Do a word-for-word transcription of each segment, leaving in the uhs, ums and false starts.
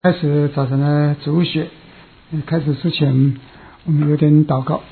开始早晨的植物学，开始之前，我们有点祷告。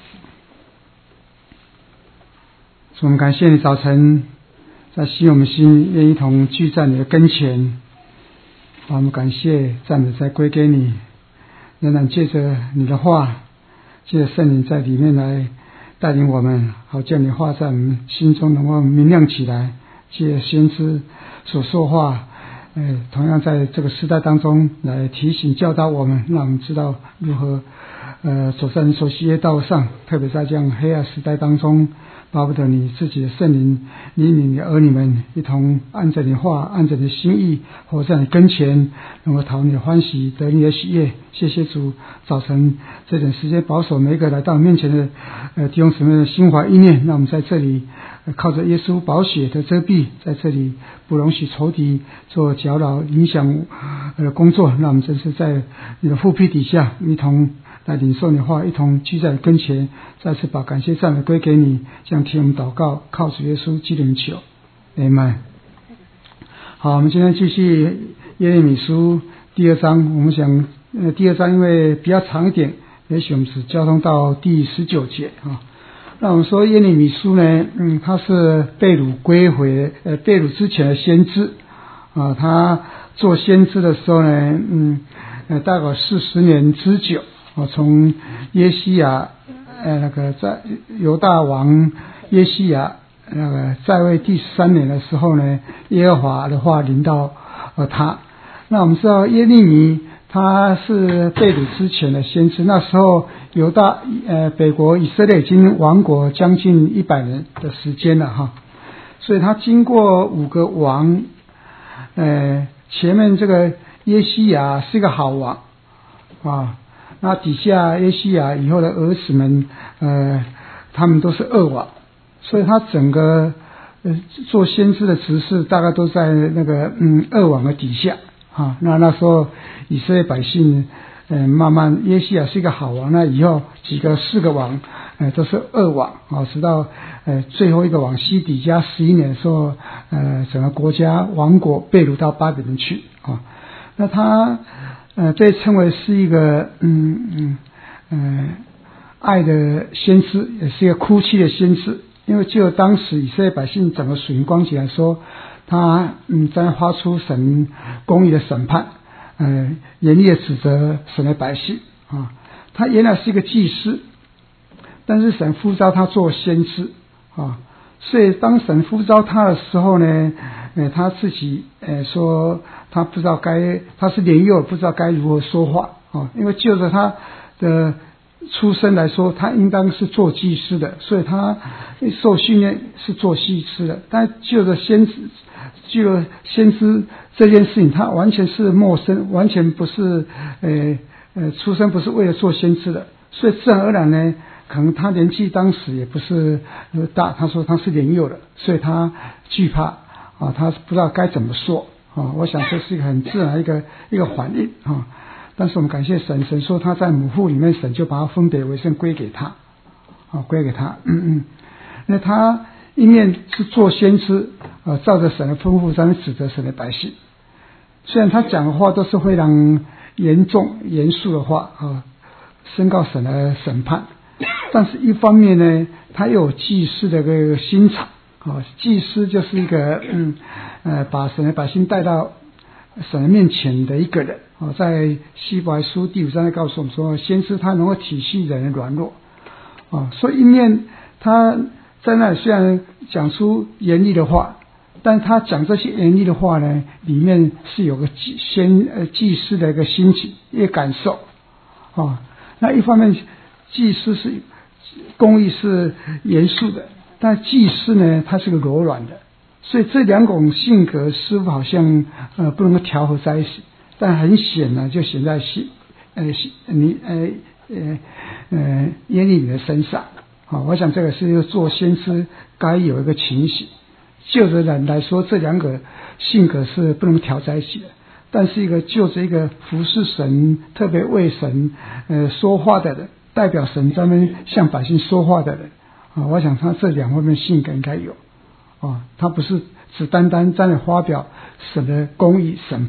我们感谢你早晨在吸引我们心，愿一同聚在你的跟前。我们感谢赞美再归给你，仍然借着你的话，借着圣灵在里面来带领我们，好叫你话在我们心中能够明亮起来。借着先知所说话，呃，同样在这个时代当中来提醒教导我们，让我们知道如何呃走在你所喜悦道上，特别在这样黑暗时代当中，巴不得你自己的圣灵引领你的儿女们一同按着你话，按着你的心意活在你跟前，能够讨你的欢喜，得你的喜悦。谢谢主，早晨这点时间保守每一个来到面前的呃弟兄姊妹的心怀意念，让我们在这里靠着耶稣宝血的遮蔽，在这里不容许仇敌做搅扰影响呃工作，让我们真是在你的护庇底下一同来领受你的话，一同聚在你跟前，再次把感谢赞美归给你，这样听我们祷告，靠主耶稣基督名求，阿们。好，我们今天继续耶利米书第二章，我们想呃第二章因为比较长一点，也许我们只交通到第十九节啊。那我们说耶利米书呢，嗯，他是被掳归回，呃，被掳之前的先知啊，他做先知的时候呢，嗯，呃，大概四十年之久啊，从耶西亚，呃，那个在犹大王耶西亚那个在位第三年的时候呢，耶和华的话临到呃他。那我们知道耶利米他是被掳之前的先知，那时候犹大呃北国以色列已经亡国将近一百年的时间了哈，所以他经过五个王，呃前面这个耶西亚是一个好王啊，那底下耶西亚以后的儿子们呃他们都是恶王，所以他整个呃做先知的职事大概都在那个嗯恶王的底下。啊，那那时候以色列百姓，呃，慢慢耶西亚是一个好王，那以后几个四个王，呃，都是恶王啊，直到呃最后一个王西底家十一年的时候，呃，整个国家王国被掳到巴比伦去啊。那他呃被称为是一个嗯嗯呃爱的先知，也是一个哭泣的先知，因为就当时以色列百姓整个属灵光景来说。他嗯在发出神公义的审判，呃严厉的指责神的百姓啊。他原来是一个祭司，但是神呼召他做先知啊，所以当神呼召他的时候呢，呃他自己呃说他不知道该，他是年幼不知道该如何说话啊，因为就着他的出身来说，他应当是做祭司的，所以他受训练是做祭司的，但就着先知就先知这件事情，他完全是陌生，完全不是呃呃出生不是为了做先知的，所以自然而然呢，可能他年纪当时也不是大，他说他是年幼的，所以他惧怕啊，他不知道该怎么说啊。我想这是一个很自然的一个一个反应啊。但是我们感谢神，神说他在母腹里面，神就把他分别为圣归给他啊，归给他。嗯嗯，那他一面是做先知啊，照着神的吩咐在那指责神的百姓。虽然他讲的话都是非常严重严肃的话啊，宣告神的审判，但是一方面呢，他又有祭司的这个心肠啊，祭司就是一个嗯呃把神的百姓带到神的面前的一个人啊，在希伯来书第五章告诉我们说，先知他能够体恤人的软弱啊，所以一面他在那里虽然讲出严厉的话，但他讲这些严厉的话呢，里面是有个祭先呃祭司的一个心情一个感受啊。那一方面祭司是公义是严肃的，但祭司呢他是个柔软的，所以这两种性格似乎好像呃不能够调和在一起，但很显然就显在西呃你呃呃呃耶利米的身上啊。我想这个是做先知该有一个情形，就着人来说，这两个性格是不能调在一起的。但是一个就着一个服侍神，特别为神呃说话的人，代表神专门向百姓说话的人啊，我想他这两方面性格应该有啊，他不是只单单在那发表神的公义审判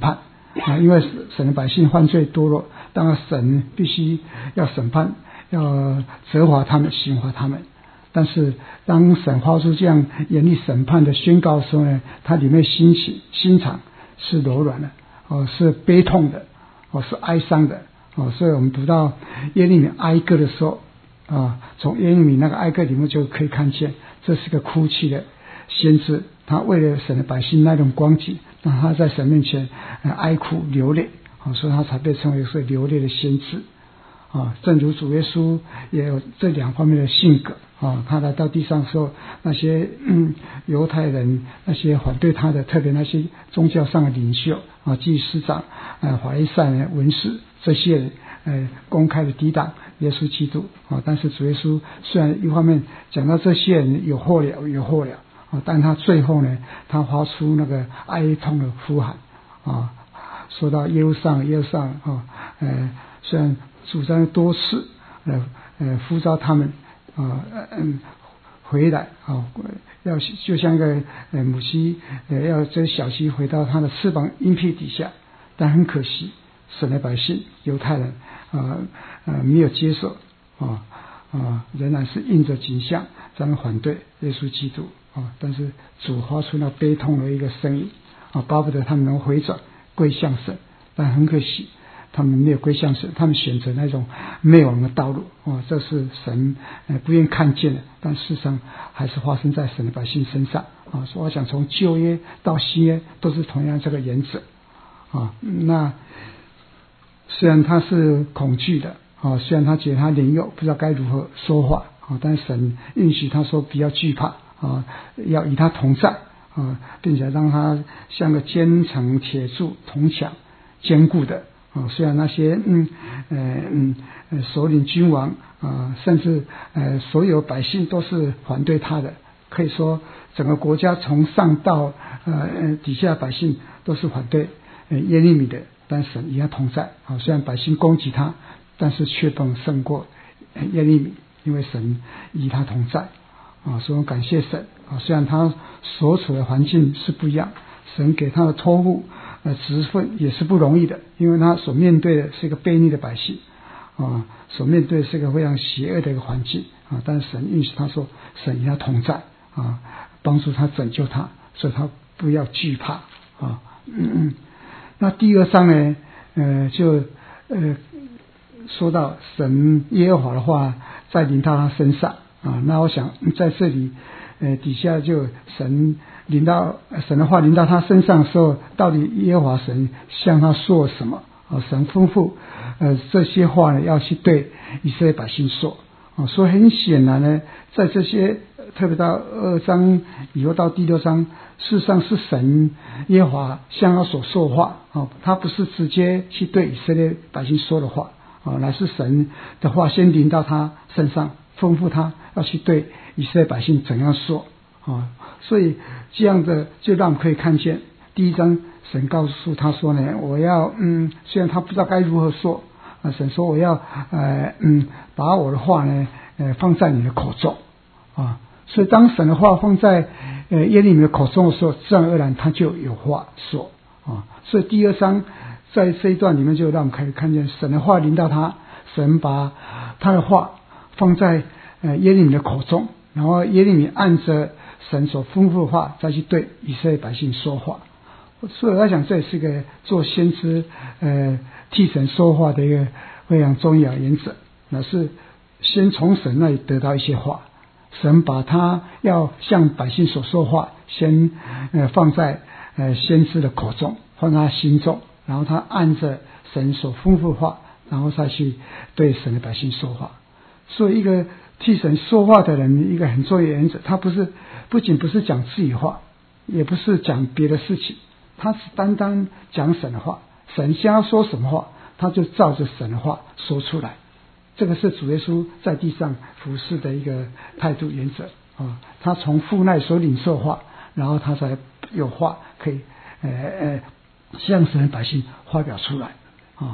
啊，因为神的百姓犯罪堕落，当然神必须要审判，要责罚他们，刑罚他们。但是当神发出这样严厉审判的宣告的时候呢，他里面心情心肠是柔软的，哦，是悲痛的，哦，是哀伤的，哦，所以我们读到耶利米哀歌的时候，啊，从耶利米那个哀歌里面就可以看见，这是个哭泣的先知，他为了神的百姓那种光景，让他在神面前哀哭流泪，啊，所以他才被称为是流泪的先知。啊，正如主耶稣也有这两方面的性格啊，他来到地上的时候，那些嗯犹太人那些反对他的，特别那些宗教上的领袖啊，祭司长、呃法利赛人、文士这些人，呃公开的抵挡耶稣基督啊。但是主耶稣虽然一方面讲到这些人有祸了有祸了啊，但他最后呢，他发出那个哀痛的呼喊啊，说到耶路撒冷耶路撒冷啊，呃虽然主张多次呃呃呼召他们啊嗯回来啊，要就像一个呃母鸡呃要这小鸡回到它的翅膀荫庇底下，但很可惜神的百姓犹太人啊呃没有接受啊啊仍然是印着景象在那反对耶稣基督啊，但是主发出那悲痛的一个声音啊，巴不得他们能回转归向神，但很可惜他们没有归向神，他们选择那种灭亡的道路啊，这是神呃不愿看见的，但事实上还是发生在神的百姓身上啊。所以我想从旧约到新约都是同样这个原则啊。那虽然他是恐惧的啊，虽然他觉得他年幼不知道该如何说话啊，但神允许他说不要惧怕啊，要与他同在啊，并且让他像个坚城铁柱铜墙坚固的啊，虽然那些嗯呃嗯呃首领君王啊，甚至呃所有百姓都是反对他的，可以说整个国家从上到呃底下百姓都是反对呃耶利米的，但神与他同在啊，虽然百姓攻击他，但是却不能胜过耶利米，因为神与他同在啊，所以我感谢神啊，虽然他所处的环境是不一样，神给他的托付呃，职分也是不容易的，因为他所面对的是一个悖逆的百姓啊，所面对的是一个非常邪恶的一个环境啊。但是神允许他说，神与他同在啊，帮助他拯救他，所以他不要惧怕啊。嗯嗯。那第二章呢，呃，就呃说到神耶和华的话在临到他身上啊。那我想在这里呃底下就神。临到神的话临到他身上的时候，到底耶和华神向他说什么啊？神吩咐呃这些话呢要去对以色列百姓说啊，所以很显然呢，在这些特别到二章以后到第六章，事实上是神耶和华向他所说的话啊，他不是直接去对以色列百姓说的话啊，乃是神的话先临到他身上，吩咐他要去对以色列百姓怎样说啊，所以这样的就让我们可以看见，第一章神告诉他说呢，我要嗯，虽然他不知道该如何说啊，神说我要呃嗯，把我的话呢呃放在你的口中啊，所以当神的话放在呃耶利米的口中的时候，自然而然他就有话说啊，所以第二章在这一段里面就让我们可以看见神的话临到他，神把他的话放在呃耶利米的口中，然后耶利米按着神所吩咐的话再去对以色列百姓说话，所以我在想这也是个做先知呃替神说话的一个非常重要的原则，那是先从神那里得到一些话，神把他要向百姓所说话先呃放在呃先知的口中，放在他心中，然后他按着神所吩咐的话，然后再去对神的百姓说话。所以一个替神说话的人，一个很重要的原则，他不是不仅不是讲自己话，也不是讲别的事情，他只单单讲神的话，神想要说什么话，他就照着神的话说出来。这个是主耶稣在地上服侍的一个态度原则啊，他从父那所领受话，然后他才有话可以呃呃向神的百姓发表出来啊。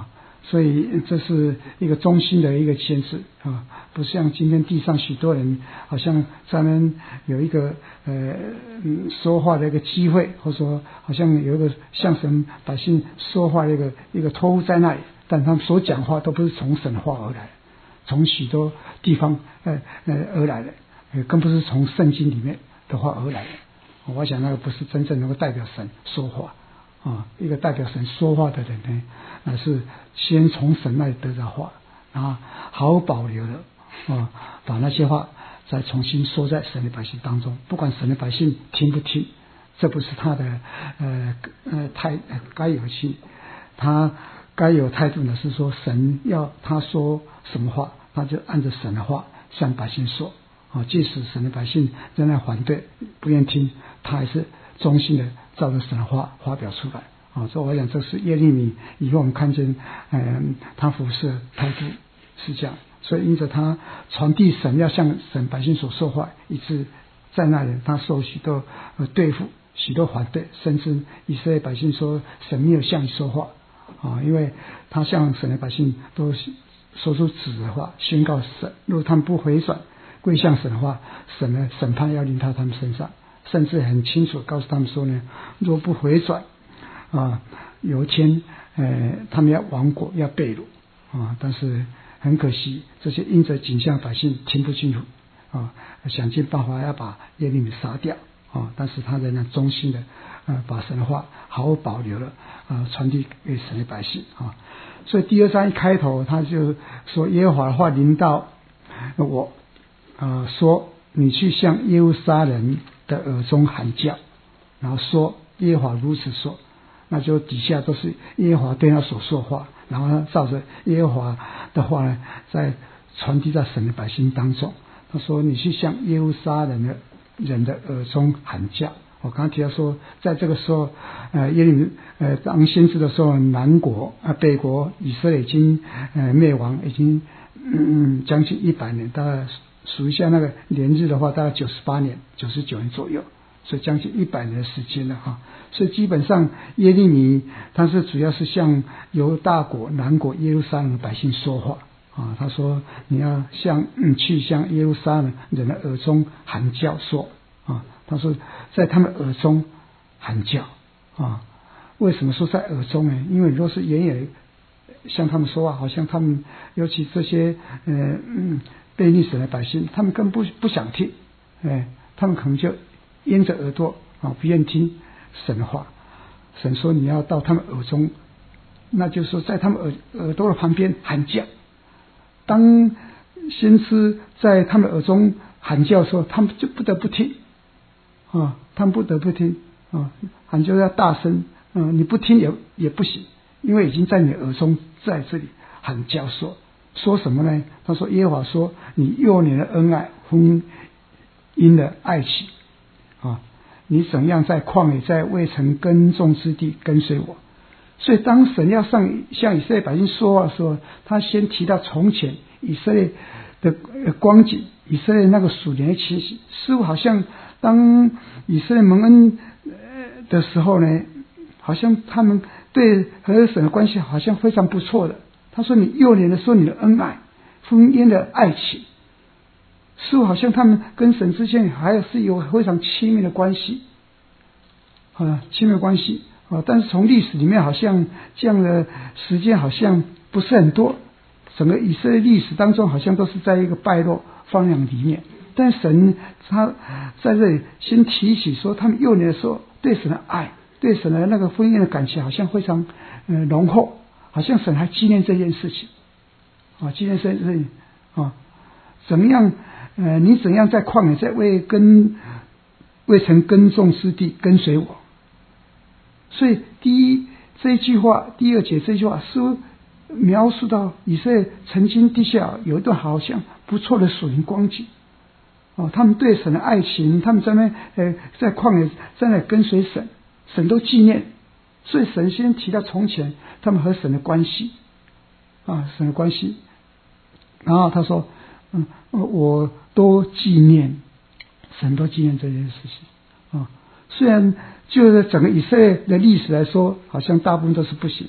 所以这是一个中心的一个牵制啊，不像今天地上许多人好像咱们有一个呃嗯说话的一个机会，或者说好像有一个向神百姓说话的一个一个托付在那里，但他们所讲话都不是从神话而来，从许多地方呃呃而来的，呃更不是从圣经里面的话而来的。我想那个不是真正能够代表神说话啊，一个代表神说话的人呢，那是先从神那里得到话，然后毫无保留的啊，把那些话再重新说在神的百姓当中，不管神的百姓听不听，这不是他的呃呃态该有气，他该有态度呢是说神要他说什么话，他就按着神的话向百姓说啊，即使神的百姓仍然反对不愿听，他还是忠心的照着神的话发表出来啊。所以我想这是耶利米以后我们看见嗯他服侍的态度是这样，所以因着他传递神要向神百姓所说话，以致在那里他受许多呃对付，许多反对，甚至以色列百姓说神没有向你说话啊，因为他向神的百姓都说出指的话，宣告神，如果他们不回转归向神的话，神的审判要临到他们身上，甚至很清楚告诉他们说呢，若不回转啊，有一天呃他们要亡国要被掳啊，但是很可惜这些因着景象百姓听不进去啊，想尽办法要把耶利米杀掉啊，但是他仍然忠心的呃把神的话毫无保留的啊传递给神的百姓啊。所以第二章一开头他就说耶和华的话临到我啊，说你去向耶路撒冷的耳中喊叫，然后说耶和华如此说，那就底下都是耶和华对他所说话，然后呢照着耶和华的话呢在传递在神的百姓当中。他说你去向耶路撒冷的人的耳中喊叫。我刚刚提到说在这个时候呃耶利米呃当先知的时候，南国啊、呃、北国以色列已经呃灭亡，已经嗯将近一百年，大概数一下那个年日的话，大概九十八年、九十九年左右，所以将近一百年的时间了哈。所以基本上耶利米他是主要是向犹大国南国耶路撒冷的百姓说话啊。他说你要向嗯去向耶路撒冷人的耳中喊叫说啊。他说在他们耳中喊叫啊。为什么说在耳中呢？因为若是远远向他们说话，好像他们尤其这些呃嗯。被逆神的百姓，他们更不不想听，哎，他们可能就掩着耳朵啊，不愿听神的话。神说你要到他们耳中，那就是说在他们耳耳朵的旁边喊叫。当先知在他们耳中喊叫的时候，他们就不得不听啊，他们不得不听啊，喊叫要大声，嗯、啊，你不听也也不行，因为已经在你耳中在这里喊叫说。说什么呢？他说耶和华说你幼年的恩爱婚姻的爱情啊，你怎样在旷野在未曾耕种之地跟随我。所以当神要上向以色列百姓说话的时候，他先提到从前以色列的光景，以色列那个属灵的情形，似乎好像当以色列蒙恩的时候呢，好像他们对和神的关系好像非常不错的。他说你幼年的时候你的恩爱婚姻的爱情，似乎好像他们跟神之间还是有非常亲密的关系啊，亲密的关系啊。但是从历史里面好像这样的时间好像不是很多，整个以色列历史当中好像都是在一个败落荒凉里面。但神他在这里先提起说他们幼年的时候对神的爱，对神的那个婚姻的感情好像非常呃浓厚，好像神还纪念这件事情啊，纪念这件事情啊，怎么样？呃，你怎样在旷野在未耕未曾耕种之地跟随我？所以第一这一句话，第二节这句话是描述到以色列曾经地下有一段好像不错的属灵光景哦，他们对神的爱情，他们在那呃在旷野在那跟随神，神都纪念。所以神先提到从前他们和神的关系啊，神的关系。然后他说嗯，我都纪念，神都纪念这件事情啊。虽然就是整个以色列的历史来说好像大部分都是不行，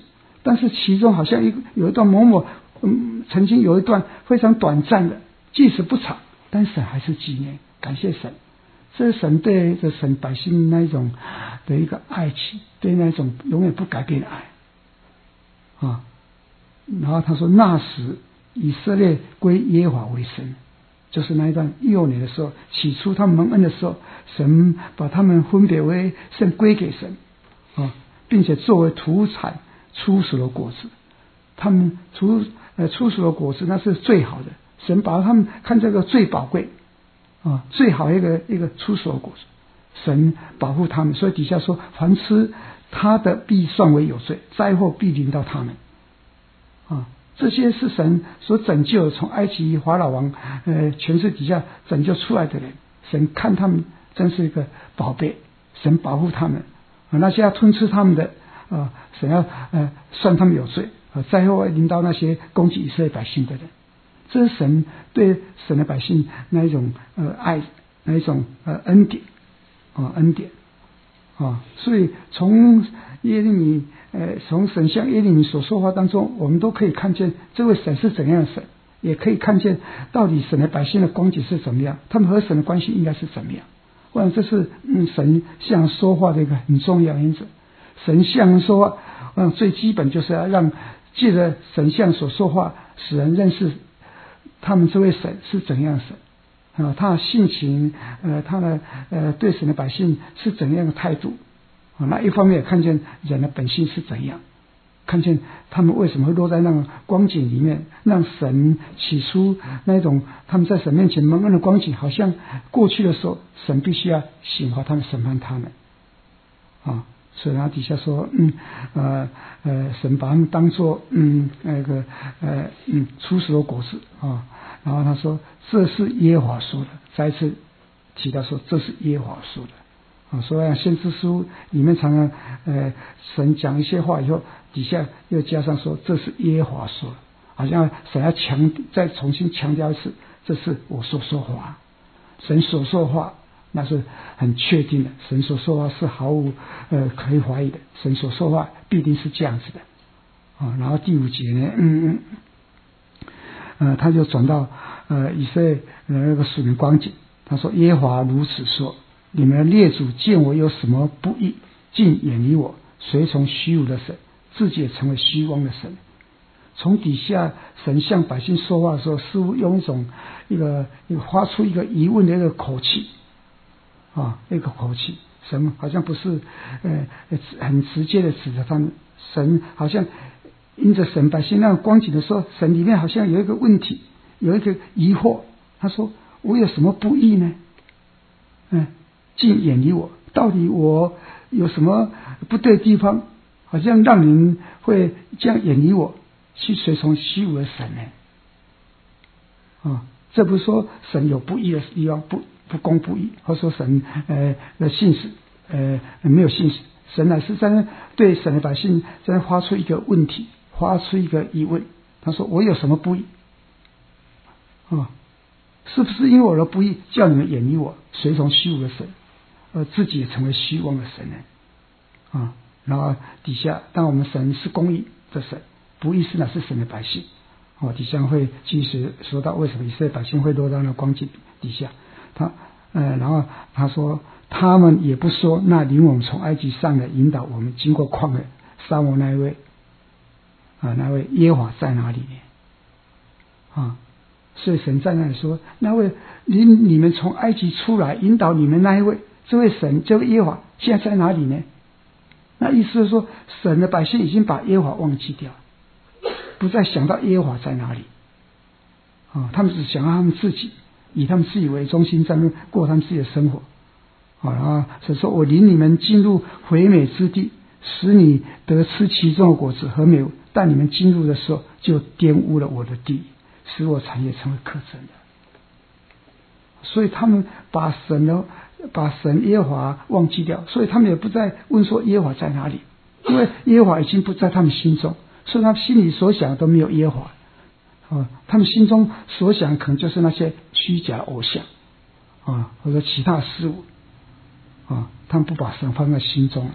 但是其中好像一有一段某某嗯，曾经有一段非常短暂的，即使不长，但神还是纪念，感谢神。这是神对着神百姓那一种的一个爱情，对那种永远不改变的爱啊。然后他说，那时以色列归耶和华为神，就是那一段幼年的时候，起初他们蒙恩的时候，神把他们分别为圣归给神啊，并且作为土产初熟的果子，他们初呃初熟的果子那是最好的，神把他们看这个最宝贵啊，最好一个一个初熟的果子，神保护他们，所以底下说，凡吃他的必算为有罪，灾祸必临到他们啊。这些是神所拯救从埃及法老王呃权势底下拯救出来的人，神看他们真是一个宝贝，神保护他们啊。那些要吞吃他们的啊，神要呃算他们有罪啊，灾祸会临到那些攻击以色列百姓的人。这是神对神的百姓那一种呃爱，那一种呃恩典啊恩典啊。所以从耶利米呃从神向耶利米所说话当中，我们都可以看见这位神是怎样的神，也可以看见到底神的百姓的光景是怎么样，他们和神的关系应该是怎么样。我想这是嗯神向人说话的一个很重要原则。神向人说话，我想最基本就是要让借着神向所说话，使人认识他们这位神是怎样的神啊，他的性情，呃，他的呃对神的百姓是怎样的态度啊？那一方面也看见人的本性是怎样，看见他们为什么会落在那种光景里面，让神起初那种他们在神面前蒙恩的光景，好像过去的时候，神必须要刑罚他们，审判他们啊。所以他底下说，嗯，呃呃，神把他们当作嗯那个呃嗯初熟的果子啊。然后他说，这是耶和华说的，再一次提到说，这是耶和华说的啊。所以先知书里面常常呃神讲一些话以后，底下又加上说，这是耶和华说的，好像神要强再重新强调一次，这是我所说话，神所说话。那是很确定的，神所说话是毫无呃可以怀疑的，神所说话必定是这样子的啊。然后第五节呢，嗯嗯，呃，他就转到呃以色列那个属灵光景，他说：耶和华如此说，你们的列祖见我有什么不义，竟远离我，随从虚无的神，自己也成为虚妄的神。从底下神向百姓说话的时候，似乎用一种一个一个发出一个疑问的一个口气。啊，那个口气，神好像不是呃很直接的指着他们，神好像因着神百姓那个光景的时候，神里面好像有一个问题，有一个疑惑。他说：我有什么不义呢？嗯，竟远离我，到底我有什么不对的地方？好像让人会这样远离我，去随从虚无的神呢？啊，这不是说神有不义的地方，不。不公不义，或者说神呃的信使呃没有信使，神乃是在对神的百姓在发出一个问题，发出一个疑问。他说：我有什么不义啊？是不是因为我的不义，叫你们远离我，随从虚无的神，而自己也成为虚妄的神呢？啊，然后底下，当我们神是公义的神，不义是乃是神的百姓。哦，底下会继续说到为什么以色列百姓会落到那光景底下。他呃，然后他说，他们也不说那领我们从埃及上来引导我们经过旷野杀我那一位啊，那位耶和华在哪里呢？啊，所以神在那里说，那位领你们从埃及出来引导你们那一位，这位神，这位耶和华现在在哪里呢？那意思是说，神的百姓已经把耶和华忘记掉，不再想到耶和华在哪里啊，他们只想到他们自己。以他们自己为中心，在那过他们自己的生活，好，然后所以说我领你们进入肥美之地，使你得吃其中的果子和美，但你们进入的时候，就玷污了我的地，使我产业成为可憎的。所以他们把神的把神耶和华忘记掉，所以他们也不再问说耶和华在哪里，因为耶和华已经不在他们心中，所以他们心里所想的都没有耶和华。啊，他们心中所想可能就是那些虚假偶像啊，或者其他事物啊，他们不把神放在心中，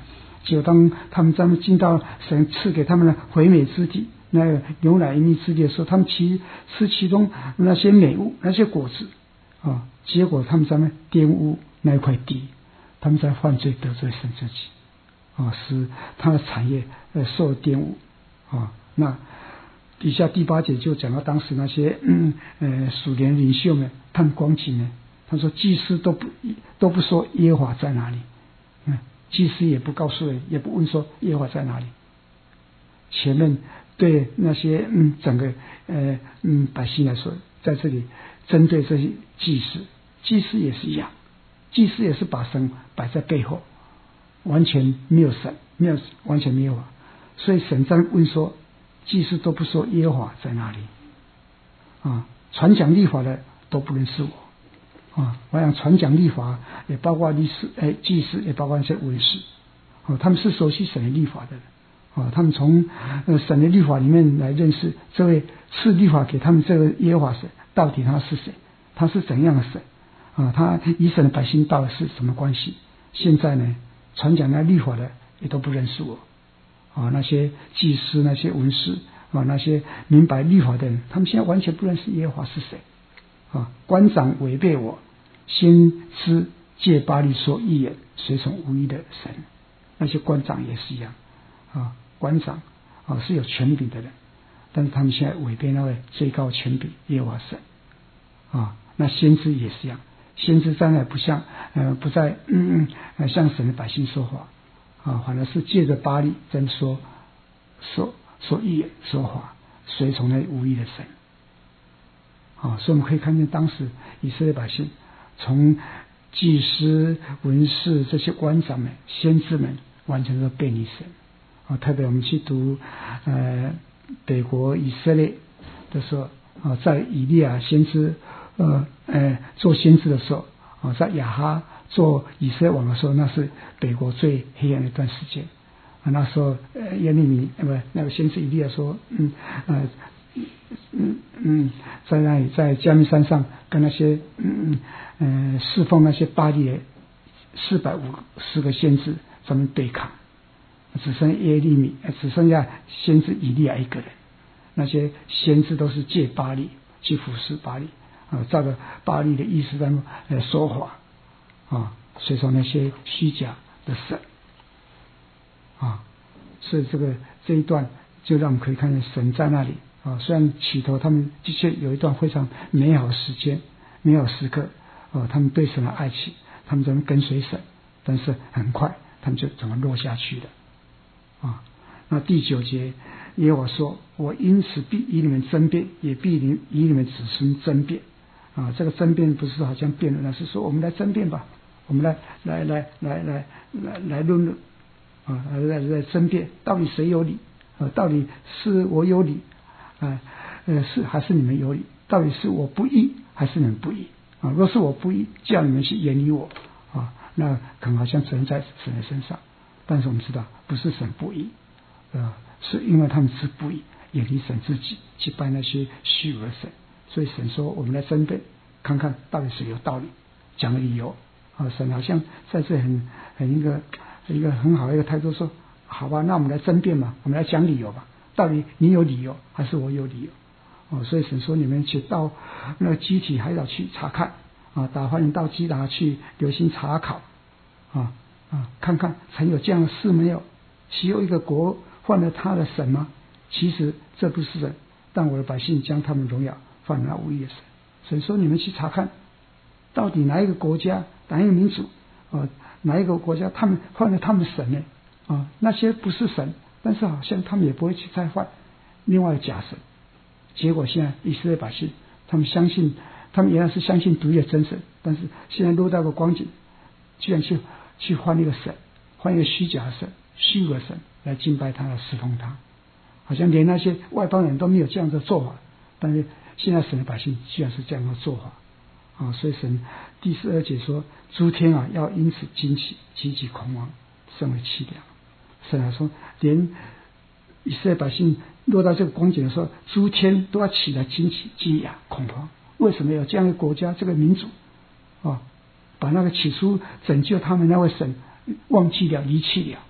结果当他们咱们进到神赐给他们的回美之地，那个牛奶蜜之地的时候，他们其吃其中那些美物那些果子啊，结果他们咱们玷污那一块地，他们在犯罪得罪神自己啊，使他的产业呃受玷污啊。那底下第八节就讲到当时那些嗯呃属灵领袖们，他们光景呢，他说祭司都不都不说耶和华在哪里，嗯，祭司也不告诉人，也不问说耶和华在哪里。前面对那些嗯整个呃嗯百姓来说，在这里针对这些祭司，祭司也是一样，祭司也是把神摆在背后，完全没有神，没有完全没有啊。所以神在问说，祭司都不说耶和华在哪里啊？传讲律法的都不认识我啊！我想传讲律法也包括律师、哎祭司，也包括那些文士啊，他们是熟悉神的律法的人啊，他们从呃神的律法里面来认识这位赐律法给他们这个耶和华神到底他是谁，他是怎样的神啊？他与神的百姓到底是什么关系？现在呢，传讲那律法的也都不认识我。啊，那些祭司、那些文士啊，那些明白律法的人，他们现在完全不认识耶和华是谁啊！官长违背我，先知借巴力说预言，随从无义的神。那些官长也是一样啊，官长啊是有权柄的人，但是他们现在违背那位最高权柄耶和华神啊。那先知也是一样，先知将来不像呃不再嗯嗯向神的百姓说话。啊，反而是借着巴力在说说说预言说话，随从那无义的神。啊，所以我们可以看见当时以色列百姓从祭司、文士这些官长们、先知们，完全都背离神。啊，特别我们去读呃北国以色列的时候，啊，在以利亚先知呃呃做先知的时候，啊，在亚哈做以色列王的时候，那是北国最黑暗的一段时间啊。那时候，呃，耶利米呃不，那个先知以利亚说，嗯呃嗯嗯，在那里在迦密山上跟那些嗯嗯呃侍奉那些巴力四百五十个先知咱们对抗，只剩耶利米，只剩下先知以利亚一个人。那些先知都是借巴力去服侍巴力啊，照着巴力的意思在呃说话。啊，所以说那些虚假的神啊，所以这个这一段就让我们可以看见神在那里啊。虽然起头他们的确有一段非常美好的时间、美好时刻啊，他们对神的爱情，他们怎么跟随神，但是很快他们就怎么落下去了啊。那第九节耶和华说：“我因此必与你们争辩，也必与你们子孙争辩。”啊，这个争辩不是好像辩论，而是说我们来争辩吧，我们来来来来来来来论论啊，来来争辩，到底谁有理啊？到底是我有理啊？呃，是还是你们有理？到底是我不义还是你们不义啊？若是我不义，叫你们去远离我啊，那可能好像责任在神的身上。但是我们知道，不是神不义，呃，是因为他们是不义，远离神自己，去拜那些虚伪的神。所以神说我们来争辩，看看到底谁有道理，讲理由啊。神好像在这很很一个一个很好的一个态度说，好吧，那我们来争辩嘛，我们来讲理由吧，到底你有理由还是我有理由哦。所以神说你们去到那个基体海岛去查看啊，打发人到基达去留心查考啊啊，看看曾有这样的事没有？岂有一个国犯了他的神吗？其实这不是神，但我的百姓将他们荣耀犯了无义的神。神说你们去查看，到底哪一个国家、哪一个民族啊、哪一个国家他们犯了他们神呢？啊，那些不是神，但是好像他们也不会去再犯另外的假神。结果现在以色列百姓，他们相信，他们原来是相信独一的真神，但是现在落到个光景，居然去去换一个神，换一个虚假的神、虚伪的神来敬拜他、来侍奉他，好像连那些外邦人都没有这样的做法。但是现在神的百姓居然是这样的做法啊！所以神第十二节说：“诸天啊，要因此惊奇，极其恐慌，甚为凄凉。”神还说，连以色列百姓落到这个光景的时候，诸天都要起来惊奇、惊讶、恐慌。为什么有这样的国家、这个民族啊？把那个起初拯救他们那位神忘记了、离弃了，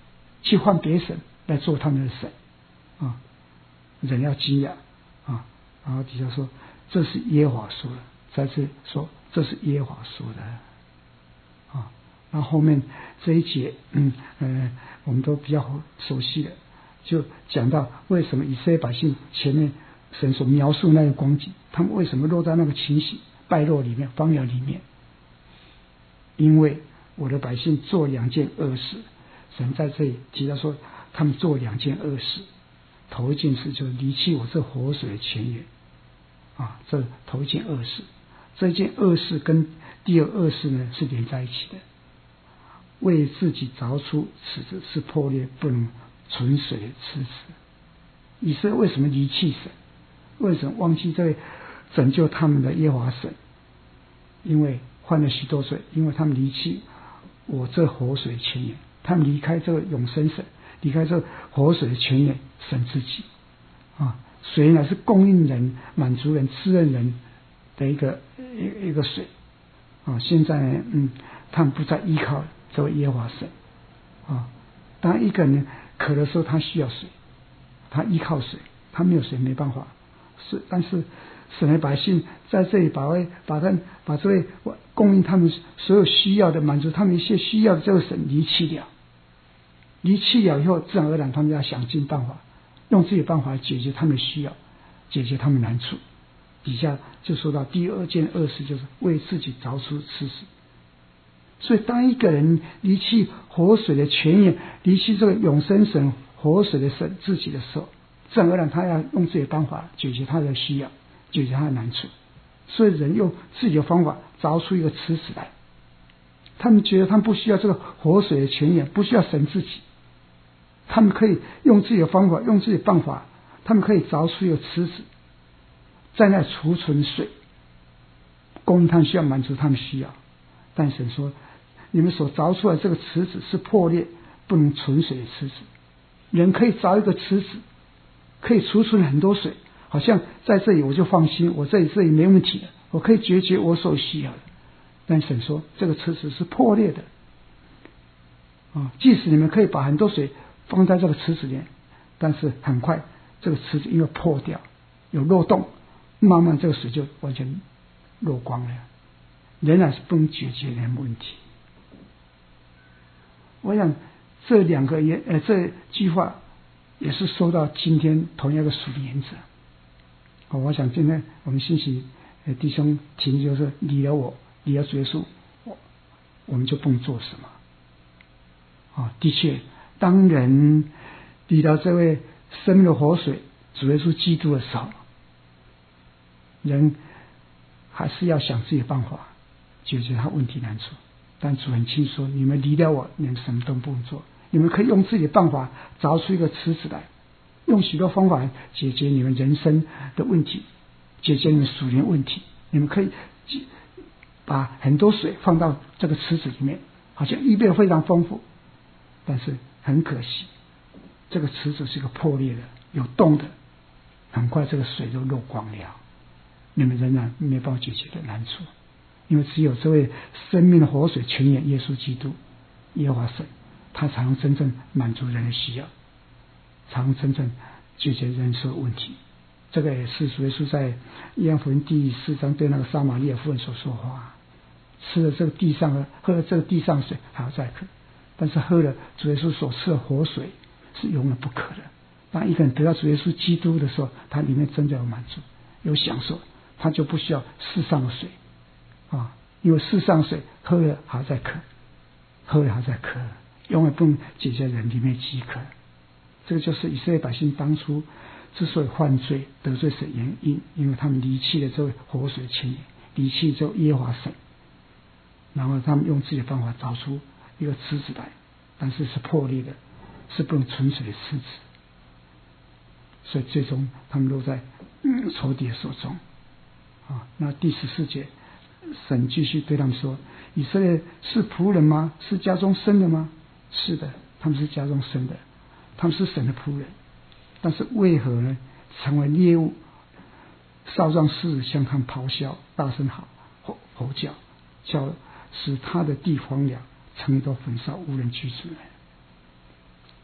去换别神来做他们的神啊，人要惊讶啊。然后底下说这是耶和华说的，再次说这是耶和华说的啊。然后后面这一节嗯呃我们都比较熟悉的，就讲到为什么以色列百姓前面神所描述那个光景，他们为什么落在那个情形败落里面荒凉里面，因为我的百姓做两件恶事。神在这里提到说他们做两件恶事，头一件事就是离弃我这活水的泉源啊，这头一件恶事。这件恶事跟第二恶事呢是连在一起的，为自己凿出池子是破裂不能存水的池子。以色列为什么离弃神？为什么忘记这位拯救他们的耶和华神？因为犯了许多罪，因为他们离弃我这活水的泉源，他们离开这个永生神，离开这个活水的泉源神自己啊。水乃是供应人、满足人、滋润人的一个一个水啊。现在呢，嗯，他们不再依靠这位耶和华神啊。当一个人渴的时候，他需要水，他依靠水，他没有水没办法。是，但是神的百姓在这里把位把他把这位供应他们所有需要的、满足他们一些需要的这个神离弃了，离弃了以后，自然而然他们要想尽办法，用自己的办法解决他们的需要，解决他们难处。底下就说到第二件恶事，就是为自己凿出池子。所以当一个人离弃活水的泉源，离弃这个永生神活水的神自己的时候，自然而然他要用自己的方法解决他的需要，解决他的难处。所以人用自己的方法凿出一个池子来，他们觉得他们不需要这个活水的泉源，不需要神自己，他们可以用自己的方法，用自己的办法，他们可以凿出一个池子，在那储存水，供应他们需要，满足他们需要。但神说，你们所凿出来这个池子是破裂不能存水的池子。人可以凿一个池子，可以储存很多水，好像在这里我就放心，我这里这里没问题了，我可以解决我所需要的。但神说这个池子是破裂的啊，即使你们可以把很多水放在这个池子里面，但是很快这个池子因为破掉有漏洞，慢慢这个水就完全漏光了，仍然是不能解决人的问题。我想这两个也呃这句话也是说到今天同样的属灵原则。哦，我想今天我们信息呃弟兄提就是离了我，离了主耶稣，我我们就不能做什么。啊、哦，的确，当人离了这位生命的活水主耶稣基督的时候，人还是要想自己的办法解决他问题难处。但主很清楚说，你们离了我，你们什么都不能做。你们可以用自己的办法凿出一个池子来，用许多方法解决你们人生的问题，解决你们属灵问题。你们可以把很多水放到这个池子里面，好像预备得非常丰富，但是很可惜，这个池子是个破裂的、有洞的，很快这个水就漏光了，你们仍然没办法解决的难处。因为只有这位生命的活水泉源耶稣基督耶和华神，他才能真正满足人的需要，才能真正解决人所有问题。这个也是主耶稣在约翰福音第四章对那个撒玛利亚妇人所说的话，吃了这个地上的喝了这个地上水还要再渴，但是喝了主耶稣所赐的活水是永远不渴的。当一个人得到主耶稣基督的时候，他里面真的有满足有享受，他就不需要世上的水啊，因为世上水喝了还在渴，喝了还在渴，永远不能解决人里面饥渴。这个就是以色列百姓当初之所以犯罪得罪神原因，因为他们离弃了这位活水泉源，离弃这位耶和华神，然后他们用自己的办法找出一个池子来，但是是破裂的，是不能存水的池子，所以最终他们落在、嗯、仇敌的手中啊。那第十四节神继续对他们说，以色列是仆人吗？是家中生的吗？是的，他们是家中生的，他们是神的仆人，但是为何呢成为猎物？少壮狮子向他们咆哮，大声吼吼吼叫，叫使他的地荒凉，城都焚烧，无人居住了。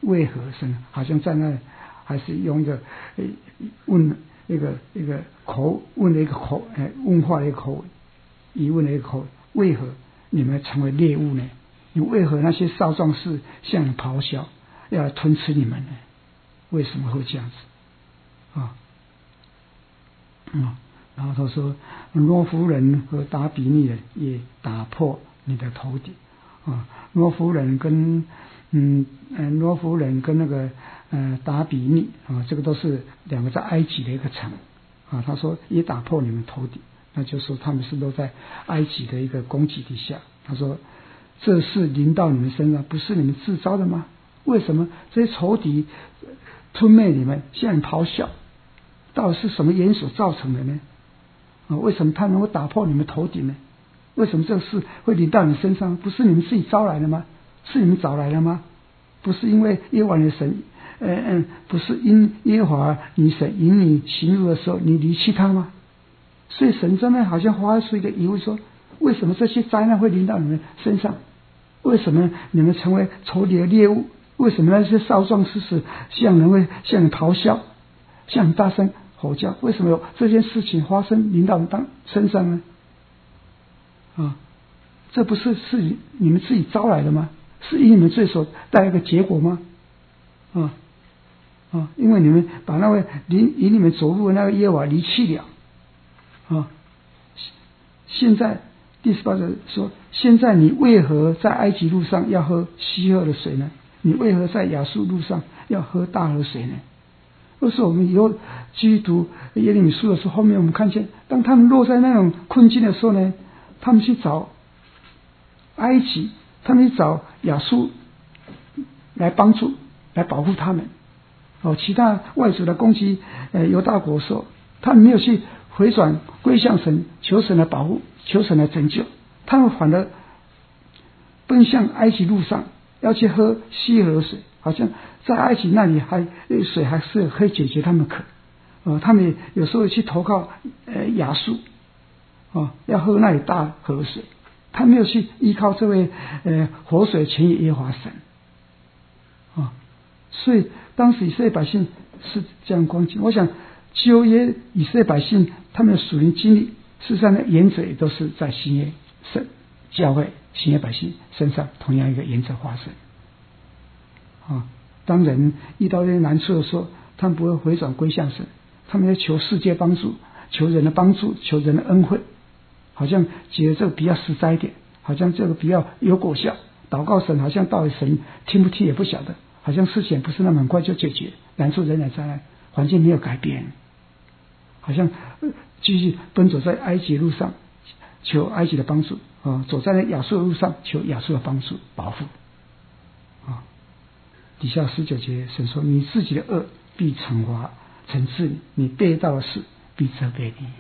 为何神好像在那还是用一个问一个一个口问了一个口哎问话的一个口疑问的一个口，为何你们成为猎物呢？你为何那些少壮士向你咆哮，要来吞吃你们呢？为什么会这样子啊？嗯，然后他说，罗夫人和达比尼人也打破你的头顶啊。罗夫人跟嗯嗯罗夫人跟那个呃达比尼啊，这个都是两个在埃及的一个城啊。他说也打破你们头顶，那就说他们是都在埃及的一个攻击底下。他说这事临到你们身上，不是你们自招的吗？为什么这些仇敌吞灭你们，向你咆哮？到底是什么原因所造成的呢？啊，为什么他能够打破你们头顶呢？为什么这个事会临到你身上？不是你们自己招来的吗？是你们找来的吗？不是因为耶和华的神，嗯、呃、嗯，不是因耶和华你神引你行路的时候，你离弃他吗？所以神真的好像发出一个疑问说：为什么这些灾难会临到你们身上？为什么你们成为仇敌的猎物？为什么那些少壮士士向人会向你咆哮，向你大声吼叫？为什么有这件事情发生临到你当身上呢？啊，这不是是你们自己招来的吗？是以你们罪所带来的结果吗？啊啊，因为你们把那位引引你们走路的那个耶和华离弃了啊。现在第十八节说：现在你为何在埃及路上要喝稀喝的水呢？你为何在亚述路上要喝大河水呢？而是我们以后继续读耶利米书的时候，后面我们看见，当他们落在那种困境的时候呢，他们去找埃及，他们去找亚述来帮助，来保护他们。哦，其他外族的攻击呃犹大国的时候，他们没有去回转归向神，求神来保护，求神来拯救，他们反而奔向埃及路上，要去喝溪河水，好像在埃及那里还水还是可以解决他们渴。呃，他们有时候去投靠呃亚述，哦，要喝那里大河水，他没有去依靠这位呃活水泉源耶和华神。啊，所以当时以色列百姓是这样光景。我想旧约以色列百姓他们的属灵经历，事实上的原则也都是在新约神教会新约百姓身上同样一个原则发生。啊，当人遇到这些难处的时候，他们不会回转归向神，他们要求世界帮助，求人的帮助，求人的恩惠，好像觉得这个比较实在一点，好像这个比较有果效。祷告神好像到底神听不听也不晓得，好像事情不是那么很快就解决，难处仍然在那，环境没有改变，好像继续奔走在埃及路上求埃及的帮助啊，走在那亚述的路上求亚述的帮助保护啊。底下十九节神说：你自己的恶必惩罚惩治你，你背道的事必责备你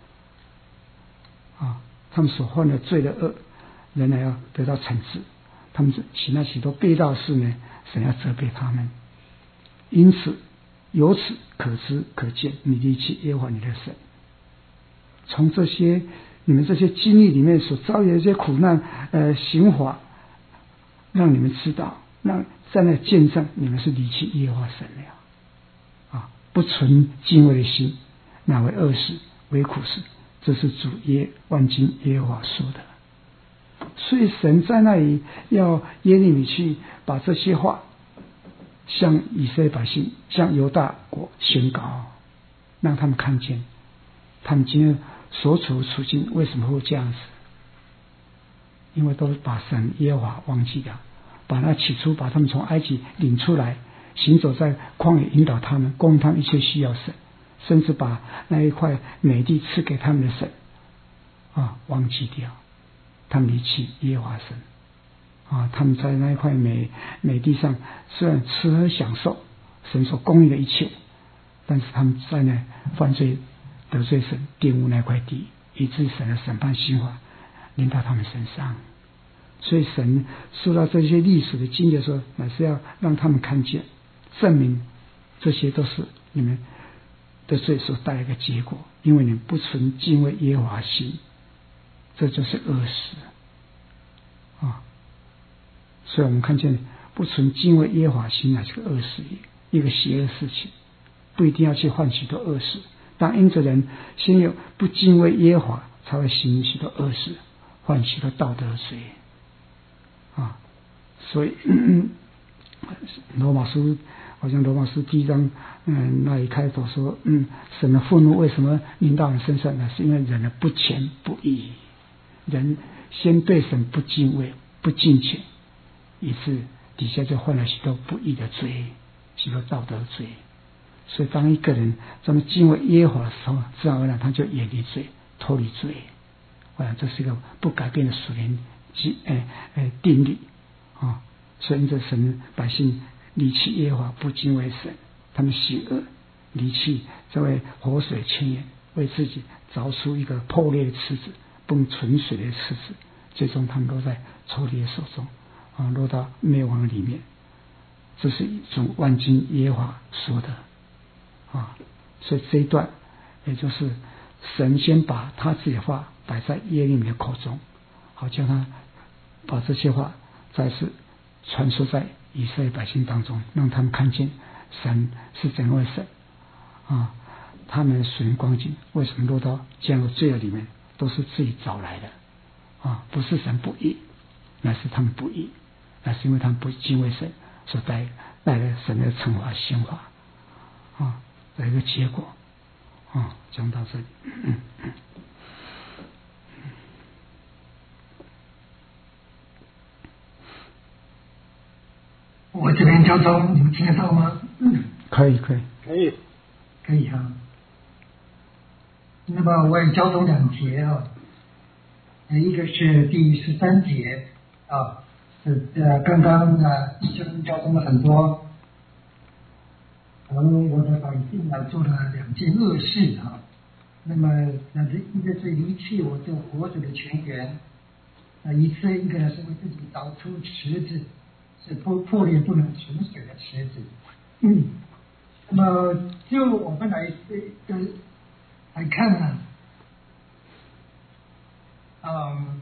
啊。他们所犯的罪的恶仍然要得到惩治，他们行那许多背道的事呢，神要责备他们。因此由此可知可见，你离弃耶和华你的神。从这些你们这些经历里面所遭遇的这些苦难呃刑罚，让你们知道，让在那见证你们是离弃耶和华神了啊！不存敬畏的心，乃为恶事为苦事，这是主耶万军耶和华说的。所以神在那里要耶利米去把这些话向以色列百姓，向犹大国宣告，让他们看见他们今天所处的处境为什么会这样子，因为都把神耶和华忘记了，把那起初把他们从埃及领出来，行走在旷野引导他们，供应他们一切需要神，甚至把那一块美地赐给他们的神啊忘记掉，他们离弃耶和华神啊，他们在那一块美美地上虽然吃喝享受神所供应的一切，但是他们在那犯罪得罪神，玷污那块地，以致神的审判刑罚临到他们身上。所以神说到这些历史的经历的时候，乃是要让他们看见，证明这些都是你们的罪所带来的结果，因为你们不存敬畏耶和华心，这就是恶事啊。所以我们看见不存敬畏耶和华心乃是个恶事也，一个邪恶事情，不一定要去犯许多恶事。但因着人先有不敬畏耶和华，才会行许多恶事，犯许多道德罪啊。所以罗马书好像罗马书第一章，嗯，那一开头说，嗯，神的愤怒为什么临到人身上呢？是因为人的不虔不义，人先对神不敬畏、不敬虔，于是底下就犯了许多不义的罪，许多道德罪。所以当一个人这么敬畏耶和华的时候，自然而然他就远离罪，脱离罪。我想这是一个不改变的属灵基诶诶定律啊。所以因着神百姓离弃耶和华，不敬畏神，他们喜恶，离弃这位活水泉源，为自己凿出一个破裂的池子，不能存水的池子，最终他们落在仇敌的手中啊，落到灭亡里面。这是一种万军耶和华说的啊。所以这一段也就是神先把他自己的话摆在耶利米的口中，好叫他把这些话再次传说在以色列百姓当中，让他们看见神是怎样的神啊，他们的属灵光景为什么落到这样的罪恶里面，都是自己找来的啊，不是神不义，乃是他们不义，乃是因为他们不敬畏神所带带来神的惩罚刑罚啊的一个结果啊。讲到这里，嗯嗯我这边交通你们听得到吗？嗯， 可以可以可以可以哈。那么我也交通两节啊，一个是第十三节啊，呃刚刚呢弟兄交通了很多，而我的百姓呢做了两件恶事啊。那么那这一个是离弃我这活水的泉源，啊，一次一个呢是为自己凿出池子。是破破裂不能存水的池子。嗯，那么就我们来呃来看呢，嗯，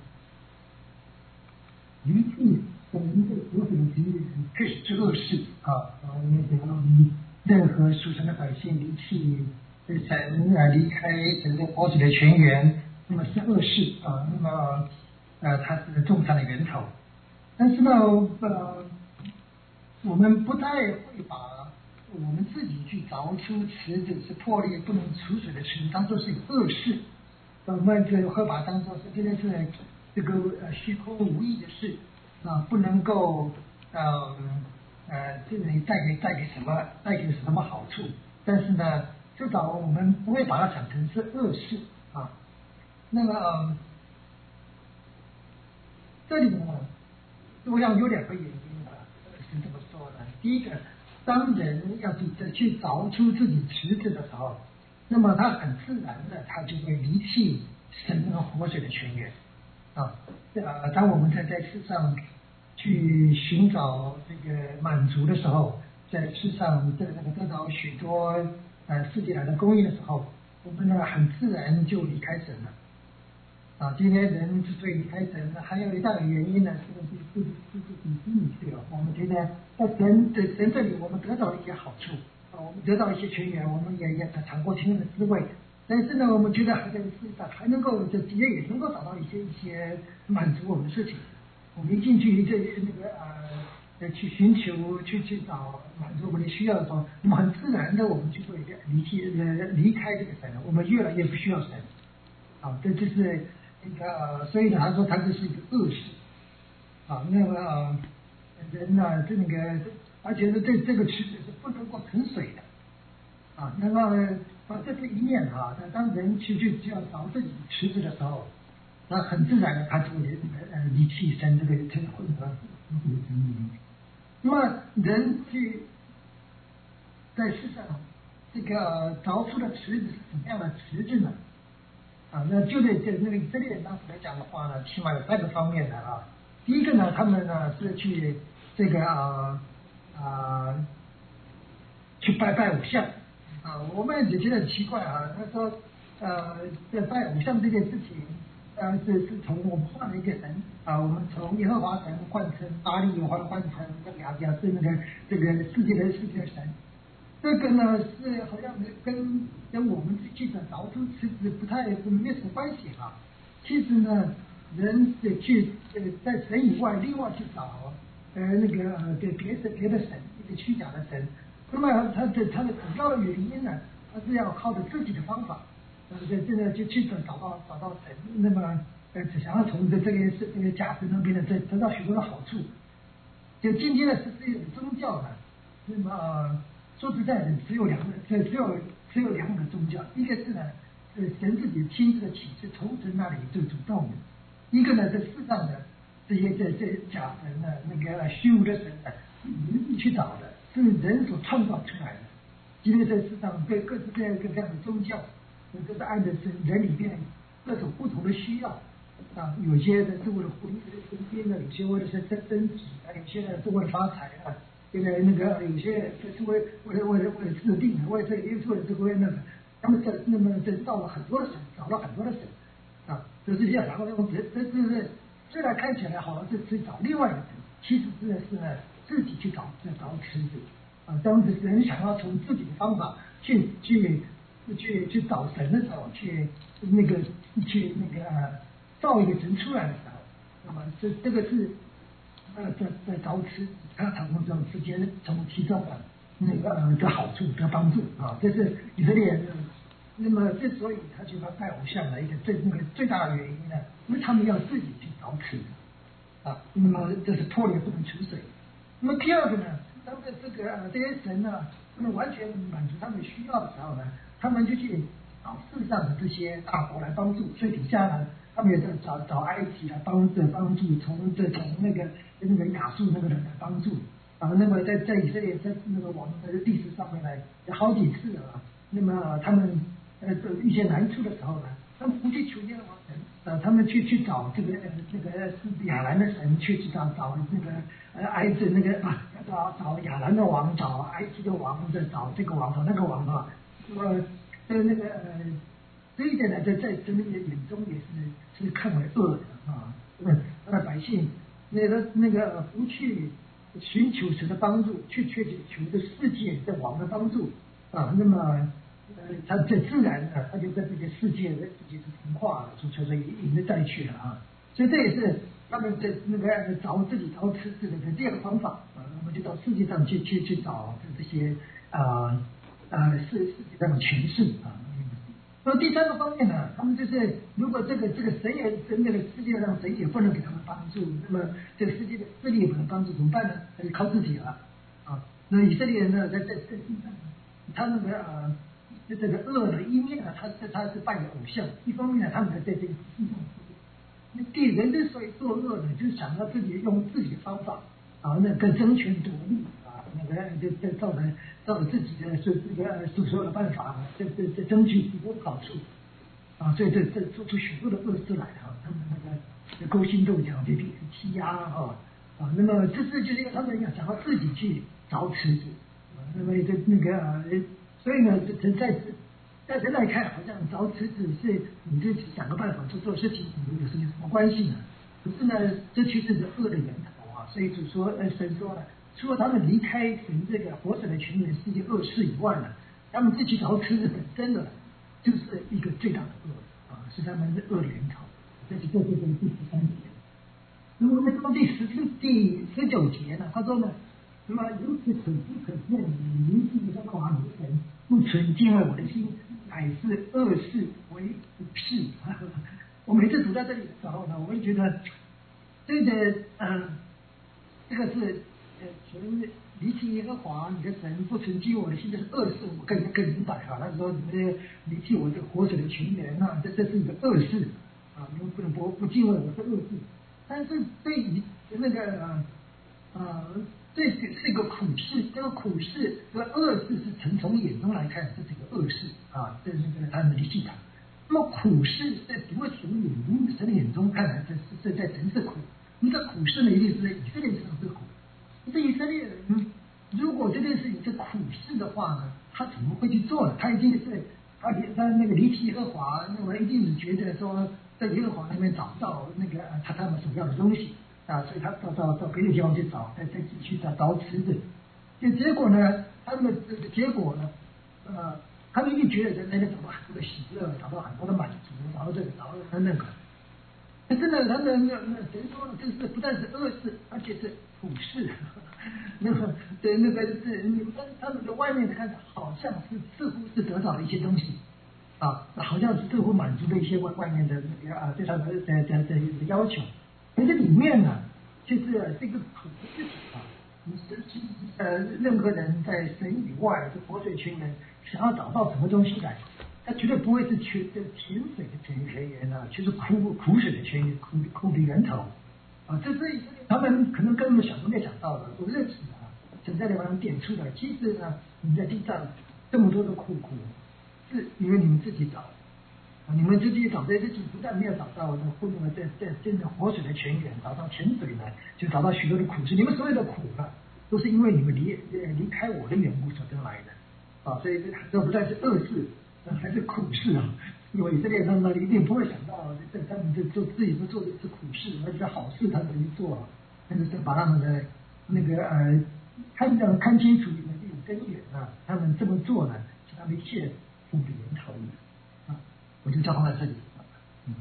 离弃神的活水的泉源确实是恶事啊。我们讲到离任何属神的百姓离弃神啊，离开神的活水的泉源，那么是恶事啊。那么呃，它是众善的源头。但是呢，呃，我们不太会把我们自己去凿出池子是破裂不能储水的池子当做是一个恶事，我们就会把它当做是这件事这个呃虚空无益的事啊，不能够呃呃这里带给带给什么带给什么好处。但是呢，至少我们不会把它想成是恶事啊。那么、呃、这里呢，我想有两个原因啊，是这么说的。第一个，当人要去去凿出自己池子的时候，那么他很自然的他就会离弃神和活水的泉源啊。呃，当我们在在世上去寻找这个满足的时候，在世上这个得到许多呃世界来的供应的时候，我们呢很自然就离开神了。啊，今天人之所以离开神，还有一大的原因呢，是自己自己自己底心里去了。我们觉得在神在神这里，我们得到了一些好处啊，我们得到一些泉源，我们也也尝过天的滋味。但是呢，我们觉得还在世上还能够这也也能够找到一些一些满足我们的事情。我们一进去这那个呃去寻求去去找满足我们的需要的时候，那么很自然的我们就会离弃呃离开这个神了。我们越来越不需要神啊，这就是。一个呃，所以呢，他说他这是一个恶事啊。那么、呃、人呢，这个而且是这这个池子是不能够存水的啊。那么啊，这是一面啊。那当人去去要凿自己的池子的时候，那很自然的他就会呃离弃神这个这个混合这个神明。那么人去在世上这个凿出的池子是什么样的池子呢？啊，那就对这那个以色列人当时来讲的话呢，起码有三个方面的啊。第一个呢，他们呢是去这个啊啊去拜拜偶像啊。我们也觉得很奇怪啊，他说呃在拜偶像这件事情呃是是从我们换了一个神啊，我们从耶和华神换成巴力，换换成这个亚亚是那个这个世界的世界的神。这个呢是好像跟跟我们去找找出其实不太没什么关系哈。其实呢，人得去呃在神以外另外去找呃那个呃别别的别的神，一个虚假的神。那么它的它的主要的原因呢，它是要靠着自己的方法，呃这这个就去找找到找到神。那么呃只想要从这这个是这个假神那边呢得得到许多的好处。就今天的是这种宗教呢，那么。呃说实在的，只有两个，只只有只有两个宗教，一个是呢，是神自己亲自的启示从神那里就主动的；一个呢，是世上的这些这这假神呢，那个虚无的神呢，人去找的，是人所创造出来的。因为在世上各各式各样各样的宗教，都是按照人里面各种不同的需要啊，有些呢是为了活命身边的，有些为了是增增值啊，有些呢是为了发财啊。现在那个有些是为为了为了为了治病的，为了这个因素的这个为那个，他们这那么这造了很多的神，找了很多的神啊，就是这样。然后用这这这是虽然看起来好像是去找另外一个神，其实是是呢自己去找去找池子啊。当时人想要从自己的方法去去去去找神的时候，去那个去那个、呃、造一个神出来的时候，那么这这个是。呃，在在找吃，他他们这之间从其中的那个呃的好处的帮助啊，这是以色列人。那么之所以他去拜偶像的一个最那个最大的原因呢，因为他们要自己去找吃啊，那么这是破裂不能出水。那么第二个呢，当这这个呃这些神呢，他们完全满足他们需要的时候呢，他们就去找世上的这些大国来帮助，所以底下呢。他们也在找找埃及来帮助帮助，从这从那个那个亚述那个人来帮助啊。那么在在以色列在那个我们的历史上面呢，有好几次啊。那么他们呃遇见难处的时候呢，他们不去求耶和华神，呃，他们去去找这个呃这个亚兰的神，去去找找那个呃埃及那个啊，找找亚兰的王，找埃及的王，再找这个王找那个王啊。那么在那个呃。这一点呢，在在人民的眼中也是是看为恶的啊。嗯，那百姓那个那个不去寻求神的帮助，去去求的世界的王的帮助啊，那么呃，他这自然呢，他就在这个世界的自己是同化了，就就是引着带去了啊。所以这也是他们在那个找自己找吃这个的第二个方法啊，那么就到世界上去去去找这些啊啊世世界上的权势啊。那么第三个方面呢，他们就是如果这个这个神也在那个世界上神也不能给他们帮助，那么这个世界的势力也不能帮助，怎么办呢？那就靠自己了啊。那以色列人呢，在在在地上，他们的呃这个恶的一面呢，他他是拜偶像；一方面呢，他们在这个地上，那地人之所以作恶呢，就是想要自己用自己的方法啊，那个争权夺利。那个就就照着照着自己的这这个所所有的办法，这这这争取许多的好处啊，所以这这做出许多的恶事来啊，他们那个勾心斗角，这个欺压啊啊，那么这是就是因为他们要想要自己去找池子啊，那么这那个、呃、所以呢，这在在人来看，好像找池子是你自己想个办法去做事情，有有什么关系呢？可是呢，这却是个恶的源头啊，所以就说呃神说了。除了他们离开神这个活神的群人是一件恶事以外呢，他们自己找吃的本身的就是一个最大的恶啊，是他们的恶源头。这是这是这个第十三节。那么那么第十四第十九节呢？他说呢，那么由此可知可见，你离弃耶和华你的神，不存敬畏我的心，乃是恶事为苦事。我每次读到这里的时候呢，我会觉得这个嗯、呃，这个是。呃，存离弃耶和华你的神，不存敬我的心，这是恶事。我更更明白啊。他说你们离弃我这活着的群人啊，这这是一个恶事啊，你们不能不不敬畏我是恶事。但是对于那个呃呃，这是一个苦事，这个苦事这个恶事是从从眼中来看，这是一个恶事啊，这是这个他们离弃他。那么苦事在不会从眼中神的眼中看来，这是这在神是苦。一个苦事呢，一定是以色列人是苦。这以色列人，如果这件事情是苦事的话呢，他怎么会去做呢？他一定是他他那个离弃耶和华，那么一定是觉得说在耶和华那边找不到那个呃他他们所要的东西啊，所以他到到到别的地方去找，再再去找找池子。就结果呢，他们的这个结果呢，呃，他们一定觉得在那边找到很多的喜乐，找到很多的满足，找到这个，找到那个。那真的，他们那那谁说呢？这是不但是恶事，而且是普世。那个对那个这你们他们在外面看着好像是似乎是得到了一些东西啊，好像是似乎满足了一些外外面的那个啊对他的的的的要求，可是里面呢，就是这个苦的事情啊。呃，任何人在神以外，这活水泉源，想要找到什么东西来，他绝对不会是泉这甜水的泉泉源啊，就是苦苦水的泉源，苦苦的源头啊。这是他们可能根本想都没想到的。我认识啊，神在那地方点出来，其实呢，你在地上这么多的苦苦，是因为你们自己找。啊，你们自己找这些，不但没有找到那混那在在真的活水的泉源，找到泉水呢，就找到许多的苦事。你们所有的苦呢，都是因为你们离离开我的缘故所得来的啊，所以这这不但是恶事，还是苦事啊。因为以色列他们一定不会想到，这他们这做自己不做的是苦事，而是好事，他们去做，那就是把他们的那个呃看到看清楚你们这种根源啊，他们这么做呢，是他们一切苦的源头。我就交放在这里。嗯。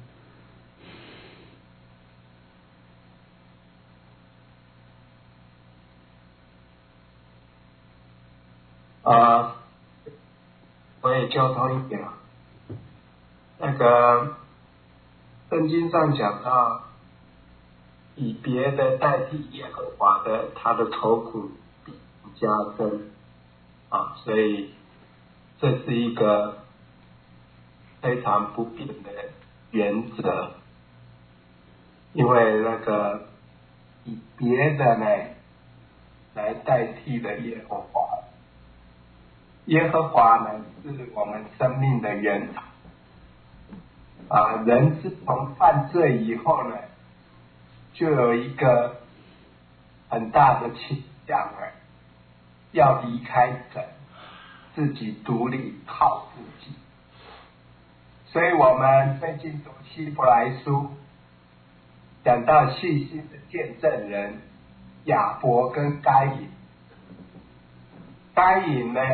啊，我也交通一点。那个圣经上讲到，以别的代替耶和华的，他的愁苦必加增啊，所以这是一个非常不变的原则，因为那个以别的呢来代替了耶和华，耶和华呢是我们生命的源头啊。人自从犯罪以后呢，就有一个很大的倾向了，要离开神，自己独立靠自己。所以我们最近读希伯来书，讲到细心的见证人亚伯跟该隐。该隐呢，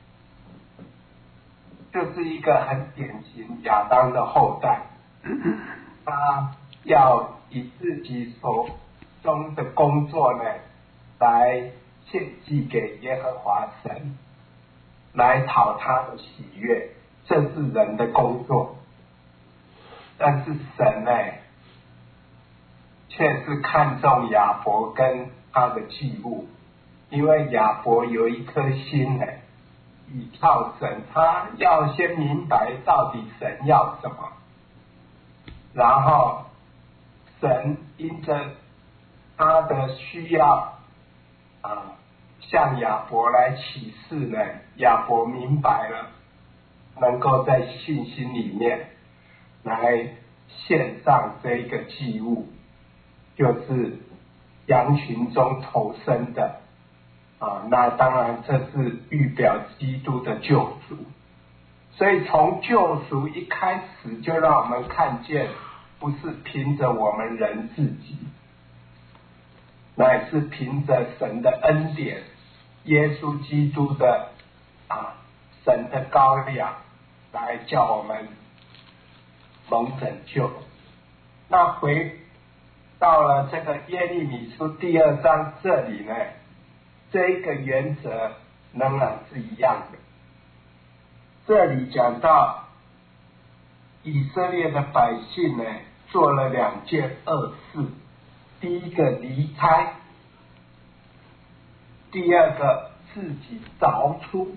就是一个很典型亚当的后代，他要以自己手中的工作呢，来献祭给耶和华神，来讨他的喜悦。这是人的工作，但是神呢，却是看重亚伯跟他的祭物，因为亚伯有一颗心呢，倚靠神，他要先明白到底神要什么，然后神因着他的需要啊，向亚伯来启示呢，亚伯明白了，能够在信心里面来献上这个祭物，就是羊群中头生的啊，那当然这是预表基督的救赎。所以从救赎一开始就让我们看见，不是凭着我们人自己，乃是凭着神的恩典，耶稣基督的啊神的羔羊来叫我们蒙拯救。那回到了这个耶利米书第二章这里呢，这一个原则仍然是一样的。这里讲到以色列的百姓呢，做了两件恶事，第一个离开，第二个自己凿出。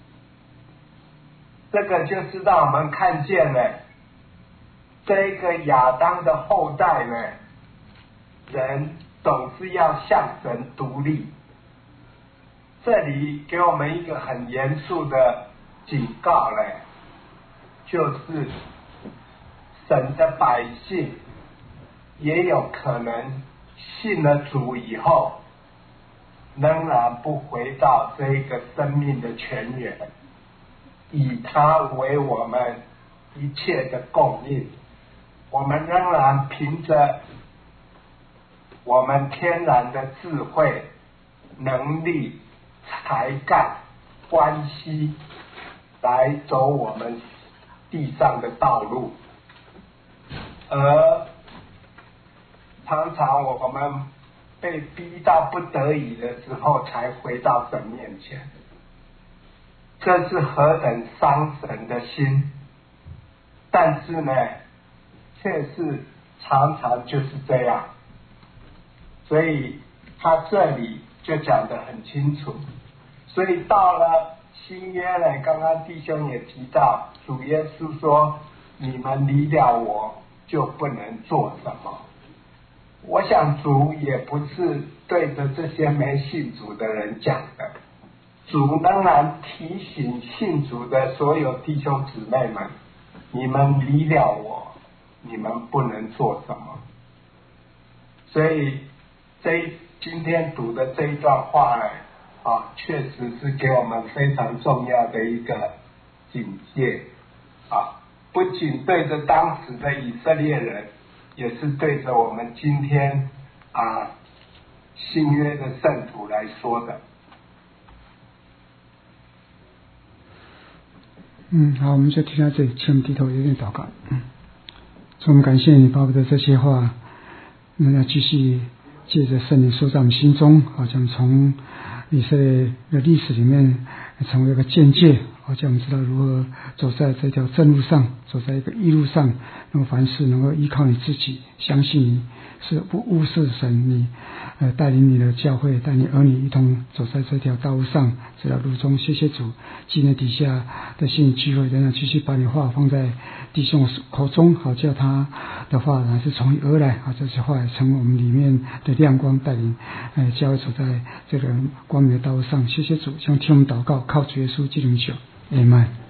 这个就是让我们看见呢，这个亚当的后代呢，人总是要向神独立。这里给我们一个很严肃的警告呢，就是神的百姓也有可能信了主以后，仍然不回到这一个生命的泉源，以他为我们一切的供应， 我们仍然凭着我们天然的智慧、能力、才干、关系来走我们地上的道路，而常常我们被逼到不得已的时候才回到神面前，这是何等伤神的心！但是呢，却是常常就是这样，所以他这里就讲得很清楚。所以到了新约呢，刚刚弟兄也提到，主耶稣说：“你们离了我，就不能做什么。”我想主也不是对着这些没信主的人讲的，主仍然提醒信主的所有弟兄姊妹们：你们离了我，你们不能做什么。所以这今天读的这一段话呢，啊，确实是给我们非常重要的一个警戒啊！不仅对着当时的以色列人，也是对着我们今天啊新约的圣徒来说的。 嗯，好，我们就听到这里，请我们低头有点祷告。嗯，主，我们感谢你，巴不得这些话，我们要继续借着圣灵说在我们心中，好像从以色列的历史里面成为一个见解，好像我们知道如何走在这条正路上，走在一个义路上，那么凡事能够依靠你自己，相信你是不误事神，你呃带领你的教会，带领儿女一同走在这条道路上，这条路中。谢谢主，今天底下的信息聚会，仍然继续把你话放在弟兄口中，好叫他的话还是从你而来，好这些话成为我们里面的亮光，带领呃教会走在这个光明的道路上。谢谢主，向听我们祷告，靠主耶稣基督的名求，阿们。